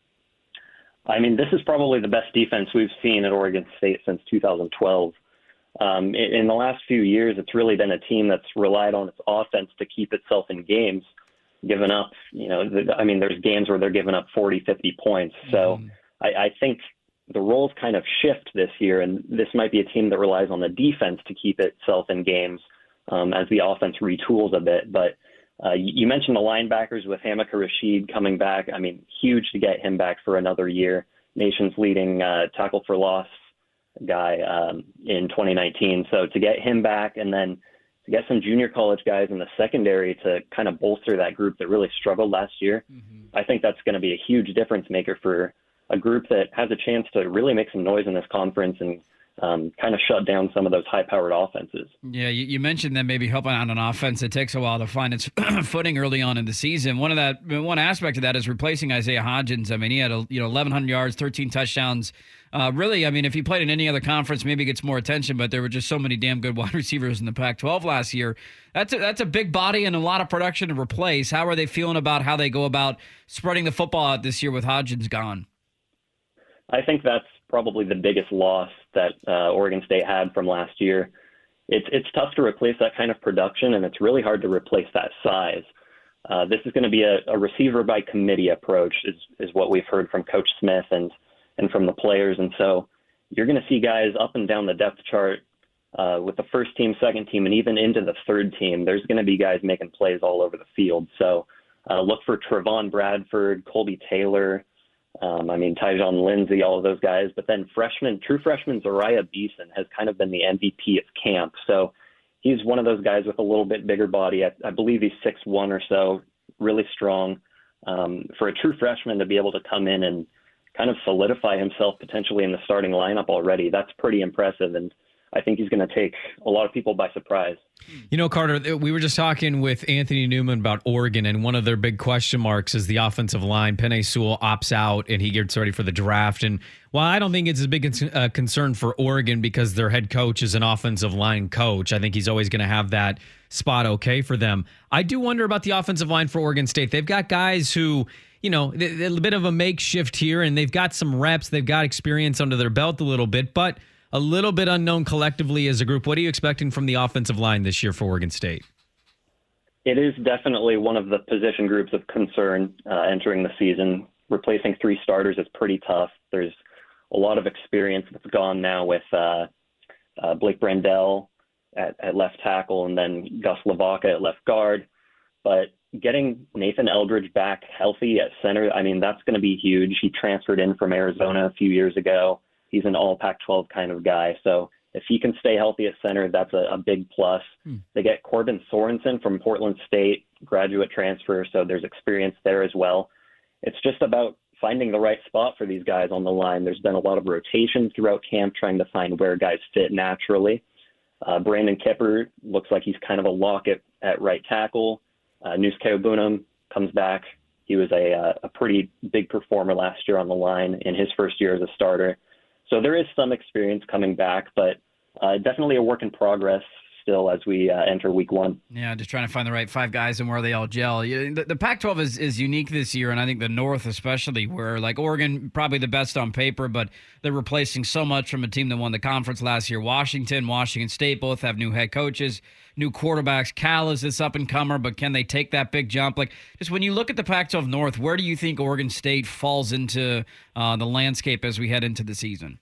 I mean, this is probably the best defense we've seen at Oregon State since two thousand twelve. Um, in, in the last few years, it's really been a team that's relied on its offense to keep itself in games, giving up, you know, the, I mean, there's games where they're giving up forty, fifty points. So mm. I, I think the roles kind of shift this year, and this might be a team that relies on the defense to keep itself in games um, as the offense retools a bit. But uh, you, you mentioned the linebackers with Hamilcar Rashid coming back. I mean, huge to get him back for another year. Nation's leading uh, tackle for loss guy um, in twenty nineteen. So to get him back and then to get some junior college guys in the secondary to kind of bolster that group that really struggled last year, mm-hmm. I think that's going to be a huge difference maker for a group that has a chance to really make some noise in this conference and um, kind of shut down some of those high-powered offenses. Yeah, you, you mentioned that maybe helping out on offense. It takes a while to find its footing early on in the season. One of that, one aspect of that is replacing Isaiah Hodgins. I mean, he had a, you know eleven hundred yards, thirteen touchdowns. Uh, really, I mean, if he played in any other conference, maybe he gets more attention. But there were just so many damn good wide receivers in the Pac twelve last year. That's a, that's a big body and a lot of production to replace. How are they feeling about how they go about spreading the football out this year with Hodgins gone? I think that's probably the biggest loss that uh, Oregon State had from last year. It's it's tough to replace that kind of production, and it's really hard to replace that size. Uh, this is going to be a, a receiver by committee approach, is is what we've heard from Coach Smith and and from the players. And so you're going to see guys up and down the depth chart uh, with the first team, second team, and even into the third team. There's going to be guys making plays all over the field. So uh, look for Trevon Bradford, Colby Taylor. Um, I mean, Tyjon Lindsey, all of those guys. But then freshman, true freshman Zariah Beeson has kind of been the M V P of camp. So he's one of those guys with a little bit bigger body. I, I believe he's six one or so, really strong. Um, for a true freshman to be able to come in and kind of solidify himself potentially in the starting lineup already, that's pretty impressive. And I think he's going to take a lot of people by surprise. You know, Carter, we were just talking with Anthony Newman about Oregon, and one of their big question marks is the offensive line. Penei Sewell opts out, and he gets ready for the draft. And while I don't think it's a big uh, concern for Oregon because their head coach is an offensive line coach, I think he's always going to have that spot okay for them. I do wonder about the offensive line for Oregon State. They've got guys who, you know, a bit of a makeshift here, and they've got some reps. They've got experience under their belt a little bit, but a little bit unknown collectively as a group. What are you expecting from the offensive line this year for Oregon State? It is definitely one of the position groups of concern uh, entering the season. Replacing three starters is pretty tough. There's a lot of experience that's gone now with uh, uh, Blake Brandel at, at left tackle and then Gus Lavaca at left guard. But getting Nathan Eldridge back healthy at center, I mean, that's going to be huge. He transferred in from Arizona a few years ago. He's an all Pac twelve kind of guy. So if he can stay healthy at center, that's a, a big plus. Hmm. They get Corbin Sorensen from Portland State, graduate transfer, so there's experience there as well. It's just about finding the right spot for these guys on the line. There's been a lot of rotations throughout camp trying to find where guys fit naturally. Uh, Brandon Kipper looks like he's kind of a lock at, at right tackle. Uh, News Bunam comes back. He was a, uh, a pretty big performer last year on the line in his first year as a starter. So there is some experience coming back, but uh, definitely a work in progress still as we uh, enter week one. Yeah, just trying to find the right five guys and where they all gel. You, the, the Pac twelve is, is unique this year, and I think the North especially, where like Oregon, probably the best on paper, but they're replacing so much from a team that won the conference last year. Washington, Washington State both have new head coaches, new quarterbacks. Cal is this up-and-comer, but can they take that big jump? Like, just when you look at the Pac twelve North, where do you think Oregon State falls into uh, the landscape as we head into the season?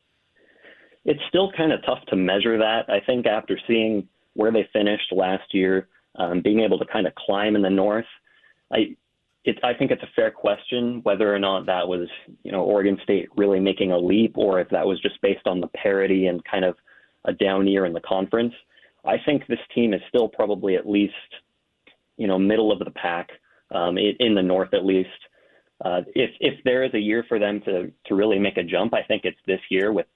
It's still kind of tough to measure that. I think after seeing where they finished last year, um, being able to kind of climb in the North, I it, I think it's a fair question whether or not that was, you know, Oregon State really making a leap or if that was just based on the parity and kind of a down year in the conference. I think this team is still probably at least, you know, middle of the pack um, in, in the North at least. Uh, if if there is a year for them to to really make a jump, I think it's this year with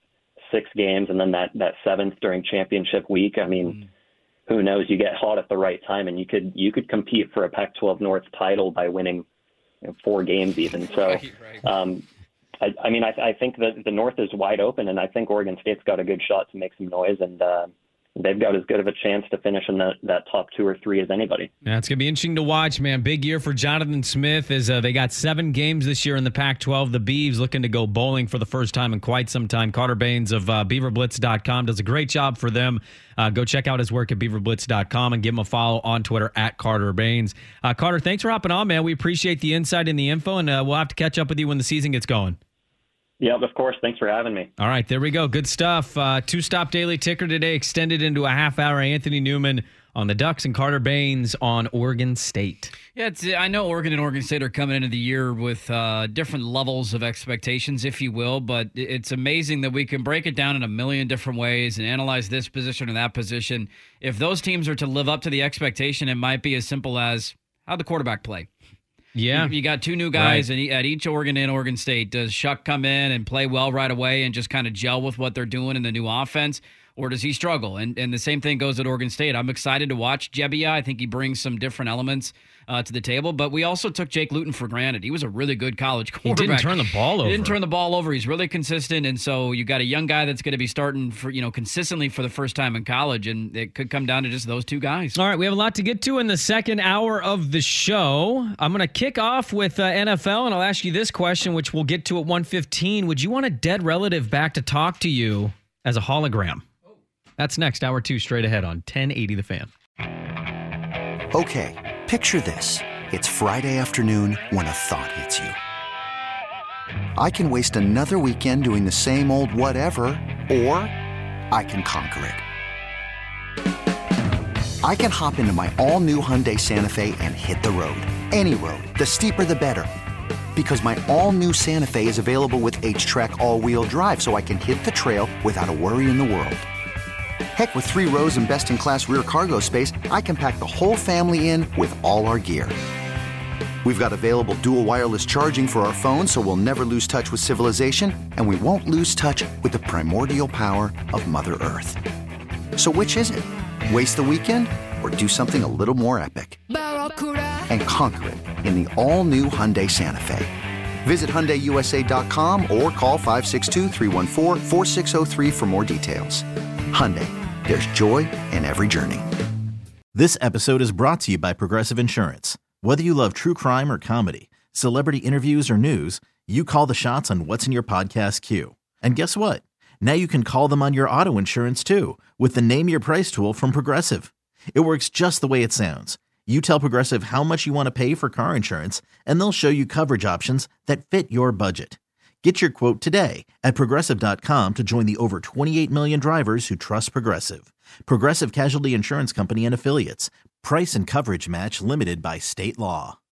six games and then that, that seventh during championship week. I mean, mm. who knows? You get hot at the right time, and you could you could compete for a Pac twelve North title by winning you know, four games even. So, right, right. Um, I, I mean, I, I think that the North is wide open, and I think Oregon State's got a good shot to make some noise, and uh, they've got as good of a chance to finish in that, that top two or three as anybody. Yeah, it's going to be interesting to watch, man. Big year for Jonathan Smith as uh, they got seven games this year in the Pac twelve. The Beavs looking to go bowling for the first time in quite some time. Carter Baines of uh, beaver blitz dot com does a great job for them. Uh, go check out his work at beaver blitz dot com and give him a follow on Twitter at Carter Baines. Uh, Carter, thanks for hopping on, man. We appreciate the insight and the info, and uh, we'll have to catch up with you when the season gets going. Yeah, of course. Thanks for having me. All right, there we go. Good stuff. Uh, two-stop daily ticker today extended into a half hour. Anthony Newman on the Ducks and Carter Baines on Oregon State. Yeah, it's, I know Oregon and Oregon State are coming into the year with uh, different levels of expectations, if you will, but it's amazing that we can break it down in a million different ways and analyze this position and that position. If those teams are to live up to the expectation, it might be as simple as how'd the quarterback play? Yeah. You, you got two new guys right. at each Oregon and Oregon State. Does Shuck come in and play well right away and just kind of gel with what they're doing in the new offense? Or does he struggle? And and the same thing goes at Oregon State. I'm excited to watch Jebbia. I think he brings some different elements uh, to the table. But we also took Jake Luton for granted. He was a really good college quarterback. He didn't turn the ball over. He didn't turn the ball over. He's really consistent. And so you got a young guy that's going to be starting for you know consistently for the first time in college. And it could come down to just those two guys. All right, we have a lot to get to in the second hour of the show. I'm going to kick off with uh, N F L, and I'll ask you this question, which we'll get to at one fifteen. Would you want a dead relative back to talk to you as a hologram? That's next, hour two, straight ahead on ten eighty The Fan. Okay, picture this. It's Friday afternoon when a thought hits you. I can waste another weekend doing the same old whatever, or I can conquer it. I can hop into my all-new Hyundai Santa Fe and hit the road. Any road. The steeper, the better. Because my all-new Santa Fe is available with H-Track all-wheel drive, so I can hit the trail without a worry in the world. Heck, with three rows and best-in-class rear cargo space, I can pack the whole family in with all our gear. We've got available dual wireless charging for our phones, so we'll never lose touch with civilization, and we won't lose touch with the primordial power of Mother Earth. So which is it? Waste the weekend or do something a little more epic? And conquer it in the all-new Hyundai Santa Fe. Visit Hyundai U S A dot com or call five six two, three one four, four six zero three for more details. Hyundai. There's joy in every journey. This episode is brought to you by Progressive Insurance. Whether you love true crime or comedy, celebrity interviews or news, you call the shots on what's in your podcast queue. And guess what? Now you can call them on your auto insurance too with the Name Your Price tool from Progressive. It works just the way it sounds. You tell Progressive how much you want to pay for car insurance, and they'll show you coverage options that fit your budget. Get your quote today at Progressive dot com to join the over twenty-eight million drivers who trust Progressive. Progressive Casualty Insurance Company and Affiliates. Price and coverage match limited by state law.